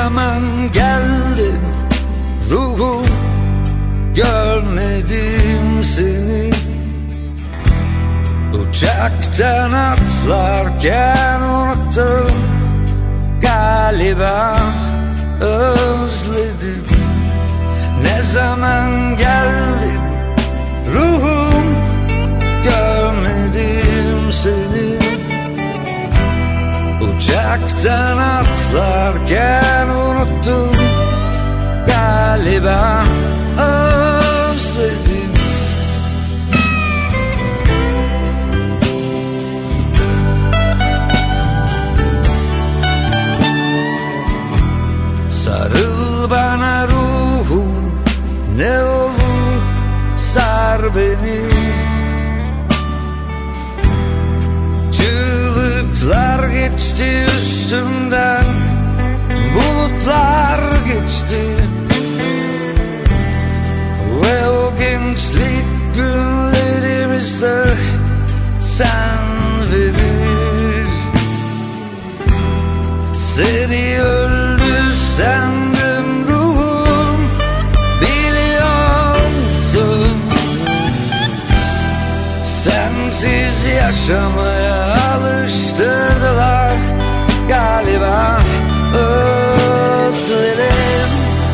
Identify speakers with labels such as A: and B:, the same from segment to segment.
A: zaman geldin ruhum, görmedim seni. Uçaktan atlarken unuttum, galiba özledim. Ne zaman geldin ruhum, görmedim seni. Uçaktan atlarken unuttum, galiba özledim. Sarıl bana ruhum, ne olur sar beni. Çığlıklar geçti üstümden, bulutlar geçti. Ve o gençlik günlerimizde sen ve biz. Seni öldü sandım ruhum, biliyor musun? Sensiz yaşamaya alıştırdılar, galiba özledim.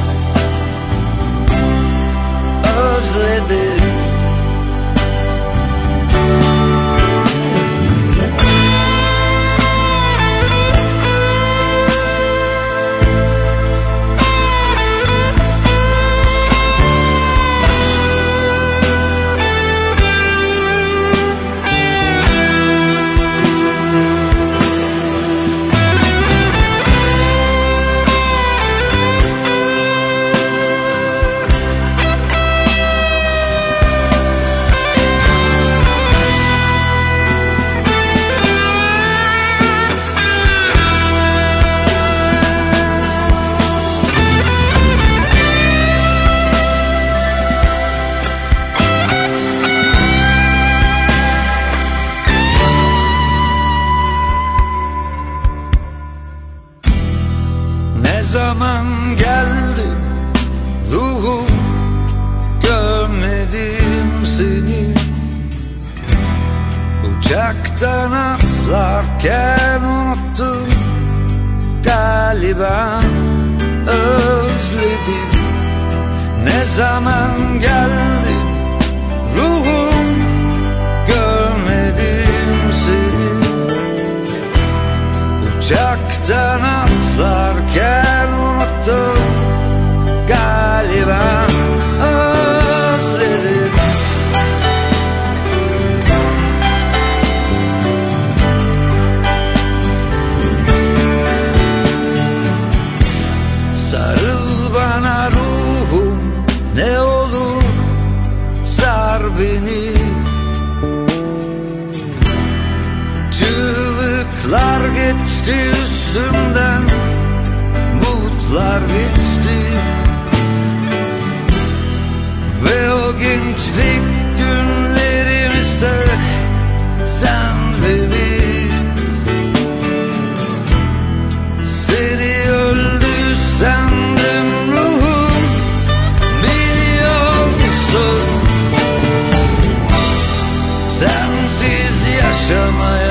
A: Özledim. Ne zaman geldi ruhum, görmedim seni. Uçaktan atlarken unuttum, galiba özledim. Ne zaman geldi ruhum, görmedim seni. Uçaktan atlarken unuttum, galiba özledim. Sarıl bana ruhum, ne olur sar beni. Çığlıklar geçti üstümden, bulutlar geçti. Ve o gençlik günlerimizde sen ve biz. Seni öldü sandım ruhum, biliyor musun? Sensiz yaşamaya